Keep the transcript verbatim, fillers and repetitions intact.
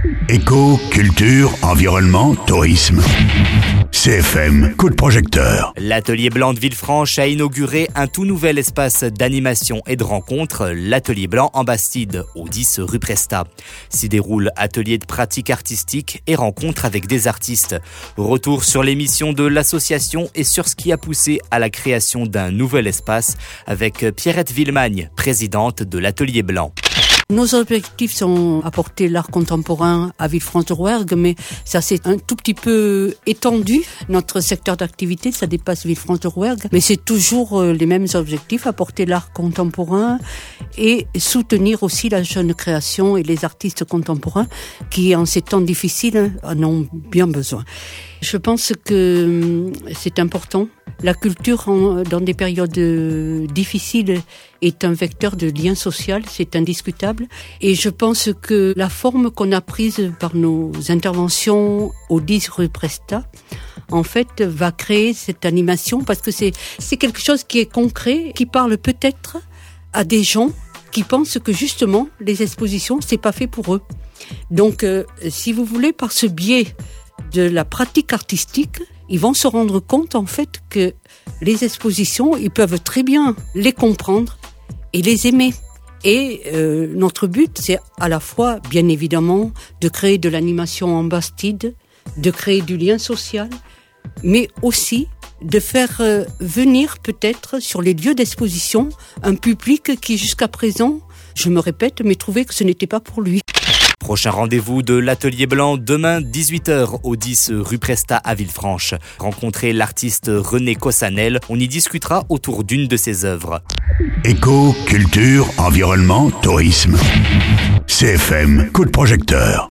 Éco, culture, environnement, tourisme. C F M, coup de projecteur. L'Atelier Blanc de Villefranche a inauguré un tout nouvel espace d'animation et de rencontre, l'Atelier Blanc en Bastide, au dix rue Presta. S'y déroule ateliers de pratique artistique et rencontres avec des artistes. Retour sur l'émission de l'association et sur ce qui a poussé à la création d'un nouvel espace avec Pierrette Villemagne, présidente de l'Atelier Blanc. Nos objectifs sont apporter l'art contemporain à Villefranche-de-Rouergue, mais ça c'est un tout petit peu étendu. Notre secteur d'activité, ça dépasse Villefranche-de-Rouergue, mais c'est toujours les mêmes objectifs, apporter l'art contemporain et soutenir aussi la jeune création et les artistes contemporains qui, en ces temps difficiles, en ont bien besoin. Je pense que c'est important. La culture, en, dans des périodes difficiles, est un vecteur de lien social, c'est indiscutable. Et je pense que la forme qu'on a prise par nos interventions au dix rue Presta, en fait, va créer cette animation parce que c'est, c'est quelque chose qui est concret, qui parle peut-être à des gens qui pensent que justement, les expositions, c'est pas fait pour eux. Donc, euh, si vous voulez, par ce biais de la pratique artistique, ils vont se rendre compte en fait que les expositions, ils peuvent très bien les comprendre et les aimer. Et euh, notre but, c'est à la fois, bien évidemment, de créer de l'animation en Bastide, de créer du lien social, mais aussi de faire euh, venir peut-être sur les lieux d'exposition un public qui jusqu'à présent, je me répète, mais trouvait que ce n'était pas pour lui. Prochain rendez-vous de l'Atelier Blanc, demain dix-huit heures au dix rue Presta à Villefranche. Rencontrez l'artiste René Cossanel, on y discutera autour d'une de ses œuvres. Éco, culture, environnement, tourisme. C F M, coup de projecteur.